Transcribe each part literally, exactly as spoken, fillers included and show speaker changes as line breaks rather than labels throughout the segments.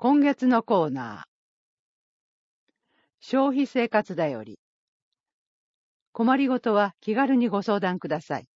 今月のコーナー。消費生活だより。困りごとは気軽にご相談ください。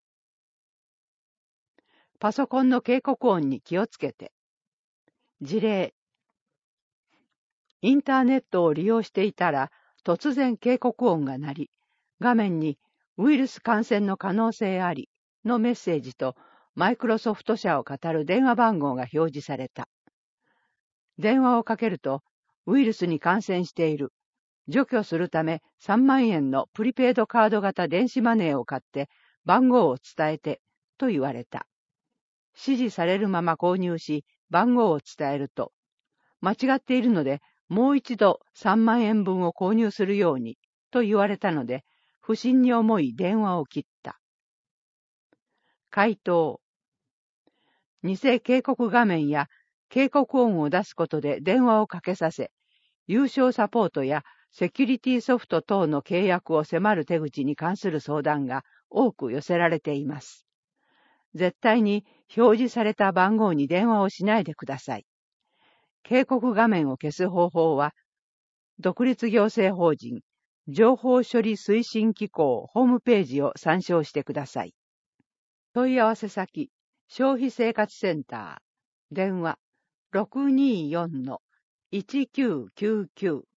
パソコンの警告音に気をつけて。事例。インターネットを利用していたら突然警告音が鳴り、画面にウイルス感染の可能性ありのメッセージとマイクロソフト社を語る電話番号が表示された。電話をかけると、ウイルスに感染している。除去するためさんまんえんのプリペイドカード型電子マネーを買って番号を伝えてと言われた。指示されるまま購入し番号を伝えると、間違っているのでもう一度さんまんえんぶんを購入するようにと言われたので、不審に思い電話を切った。回答。偽警告画面や警告音を出すことで電話をかけさせ、有償サポートやセキュリティソフト等の契約を迫る手口に関する相談が多く寄せられています。絶対に表示された番号に電話をしないでください。警告画面を消す方法は、独立行政法人情報処理推進機構ホームページを参照してください。問い合わせ先、消費生活センター、電話 ろくにーよんのいちきゅうきゅうきゅう。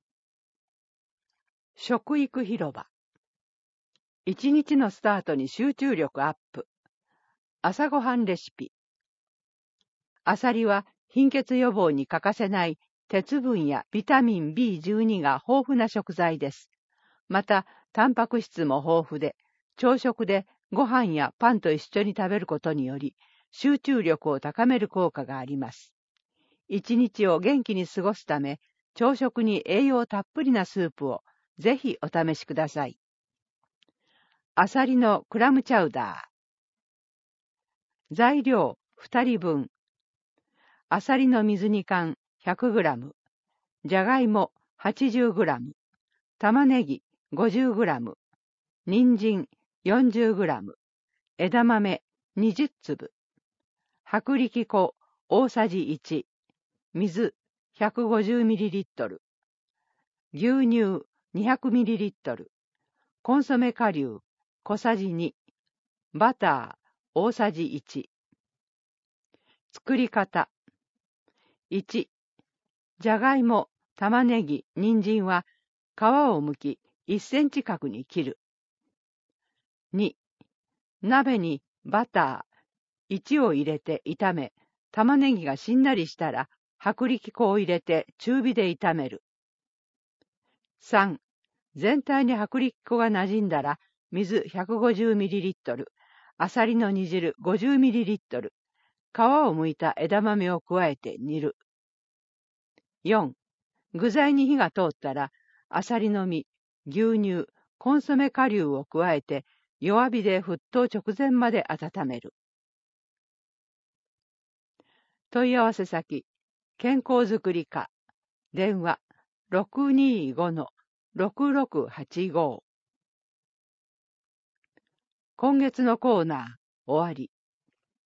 食育広場。一日のスタートに集中力アップ。朝ごはんレシピ。アサリは貧血予防に欠かせない鉄分やビタミン ビーじゅうに が豊富な食材です。また、タンパク質も豊富で、朝食でご飯やパンと一緒に食べることにより、集中力を高める効果があります。一日を元気に過ごすため、朝食に栄養たっぷりなスープをぜひお試しください。アサリのクラムチャウダー。材料ふたりぶん。アサリの水煮缶 ひゃくグラム。じゃがいも はちじゅうグラム。玉ねぎ ごじゅうグラム。人参 よんじゅうグラム。枝豆にじゅっつぶ。薄力粉大さじいち。水 ひゃくごじゅうミリリットル。牛乳 にひゃくミリリットル。コンソメ顆粒小さじに。バター大さじいち。作り方。いち. じゃがいも、玉ねぎ、人参は皮を剥きいっセンチ角に切る。に. 鍋にバターいちを入れて炒め、玉ねぎがしんなりしたら薄力粉を入れて中火で炒める。さん. 全体に薄力粉が馴染んだら水 ひゃくごじゅうミリリットル、アサリの煮汁 ごじゅうミリリットル、皮を剥いた枝豆を加えて煮る。よん. 具材に火が通ったら、アサリの実、牛乳、コンソメ顆粒を加えて弱火で沸騰直前まで温める。問い合わせ先、健康づくり課、電話 ろくにーごのろくろくはちご。今月のコーナー、終わり。